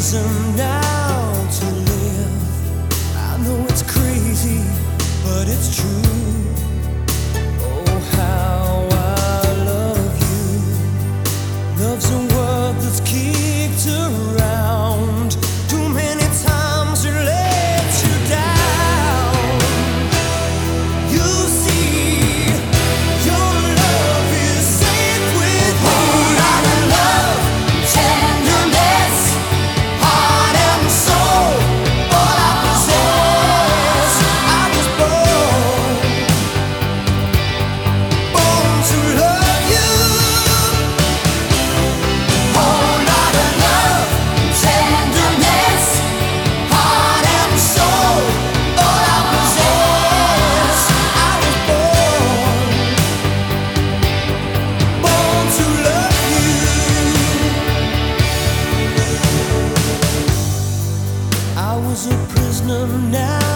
reason now to live. I know it's crazy, but it's true. Oh, how I love you. Love's a word that's kicked around too many times to let you down. You see, your love is safe with me. Whole lot of love, tenderness, heart and soul, all I possess. I was born to love you. Whole lot of love, tenderness, heart and soul, all I possess. I was born to love you. I was a prisoner, now